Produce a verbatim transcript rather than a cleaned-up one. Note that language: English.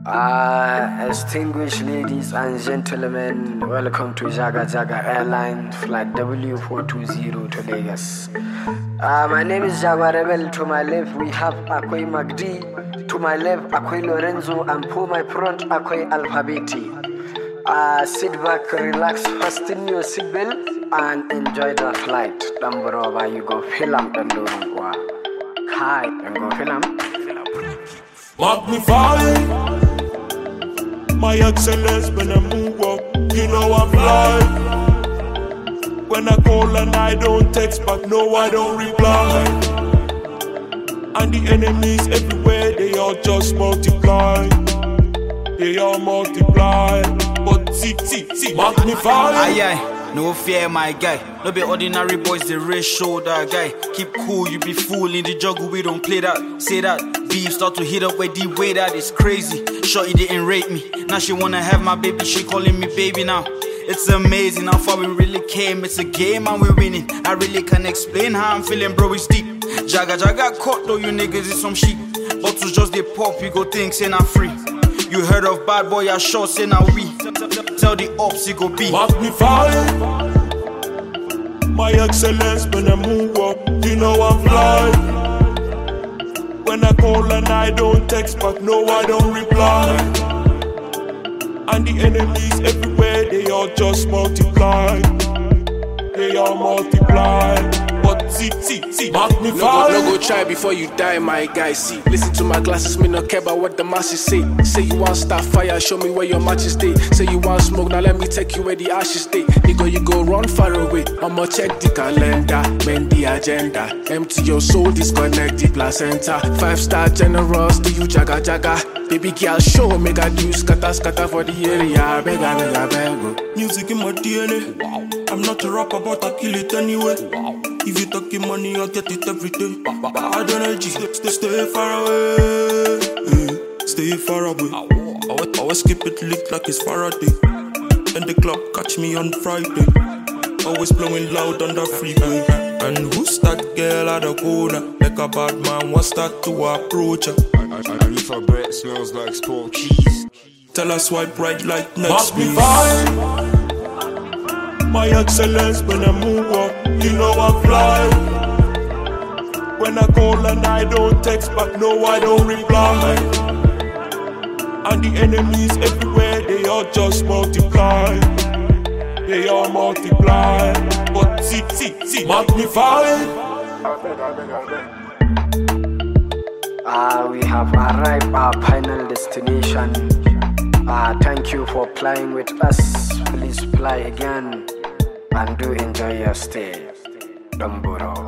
Uh, distinguished ladies and gentlemen, welcome to Jaga Jaga Airlines Flight W four two zero to Lagos. Uh, my name is Jaguar Rebel. To my left we have Akoy Magdi. To my left Akoy Lorenzo, and for my front Akoy Alphabeti. Uh, sit back, relax, fasten your seatbelt and enjoy the flight. Damburova, you go film and do Hi, you go film. Magnify my excellence when I move up, you know I'm live. When I call and I don't text back, no I don't reply. And the enemies everywhere, they all just multiply. They all multiply. But see, see, see, magnify. Aye, aye, no fear my guy. No be ordinary boys, the race shoulder guy. Keep cool, you be fool in the jungle, we don't play that. Say that, beef start to hit up where the way that is crazy. Shorty didn't rate me, now she wanna have my baby, she calling me baby now. It's amazing how far we really came, it's a game and we're winning. I really can't explain how I'm feeling, bro, it's deep. Jaga Jaga caught though, you niggas is some shit. Bottles just they pop, you go think, say not free. You heard of bad boy, I sure say now we. Tell the ops, you go be. Magnify my excellence when I move up, you know I'm live. When I call and I don't text back, no I don't reply. And the enemies everywhere, they all just multiply. They all multiply. But see, see, see, magnify. No go, no go try before you die, my guy. See, listen to my glasses, me no care about what the masses say. Say you want start fire, show me where your matches stay. Say you want smoke, now let me take you where the ashes stay. Nigga, you go run far away. I'ma check the calendar, mend the agenda. Empty your soul, disconnect the placenta. Five star generals, do you jaga jaga? Baby girl, show me got you scatter scatter for the area. Bega bega bega. Music in my D N A. Wow. I'm not a rapper, but I kill it anyway. Wow. If you talking money, I'll get it every day. Bad energy, stay, stay, stay far away. Yeah. Stay far away. I always keep it lit like it's Faraday. In the club, catch me on Friday. Always blowing loud on the freeway. And who's that girl at the corner? Like a bad man, wants that to approach her? And if her breath smells like sport cheese, tell her swipe right like next please. My excellence when I move up, you know I'm fly. When I call and I don't text back, no I don't reply. And the enemies everywhere, they all just multiply. They all multiply. But see, see, see, magnify. Uh, we have arrived at our final destination. Uh, thank you for flying with us. Please fly again and do enjoy your stay. Dumburo.